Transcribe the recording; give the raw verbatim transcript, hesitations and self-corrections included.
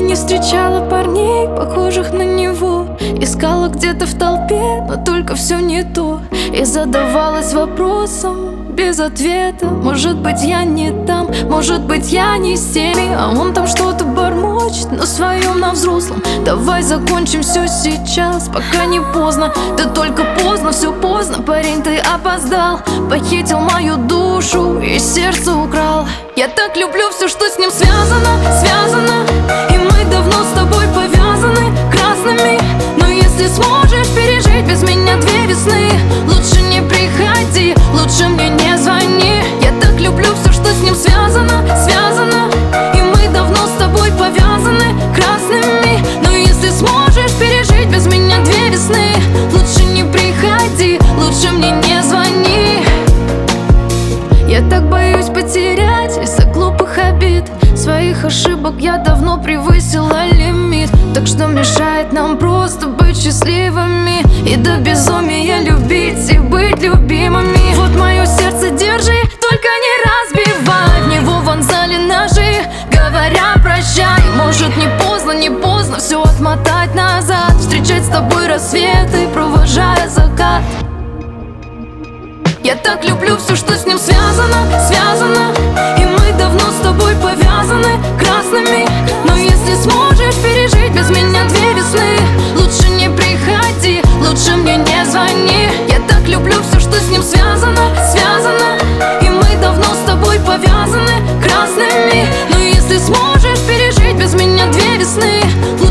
не встречала парней, похожих на него. Искала где-то в толпе, но только все не то. И задавалась вопросом без ответа. Может быть, я не там, может быть, я не с теми. А он там что-то бормочет, на своем, на взрослом. Давай закончим все сейчас, пока не поздно. Да только поздно, все поздно, парень, ты опоздал. Похитил мою душу и сердце украл. Я так люблю все, что с ним связано, связано. И мы давно с тобой повязаны красными. Но если сможешь пережить без меня две весны, лучше не приходи, лучше мне не звони. Я так люблю все, что с ним связано, связано. И мы давно с тобой повязаны красными. Но если сможешь пережить без меня две весны, лучше не приходи, лучше мне не звони. Я так боюсь потерять из-за глупых обид. Своих ошибок я давно превысила лимит. Так что мешает нам просто быть счастливыми и до безумия любить и быть любимыми. Вот мое сердце держи, только не разбивай. В него вонзали ножи, говоря прощай. Может, не поздно, не поздно все отмотать назад, встречать с тобой рассветы, провожая закат. Я так люблю все, что с ним связано, связано. И мы давно с тобой повязаны красными. Но если сможешь пережить без меня две весны, лучше не приходи, лучше мне не звони. Я так люблю все, что с ним связано, связано. И мы давно с тобой повязаны красными. Но если сможешь пережить без меня две весны,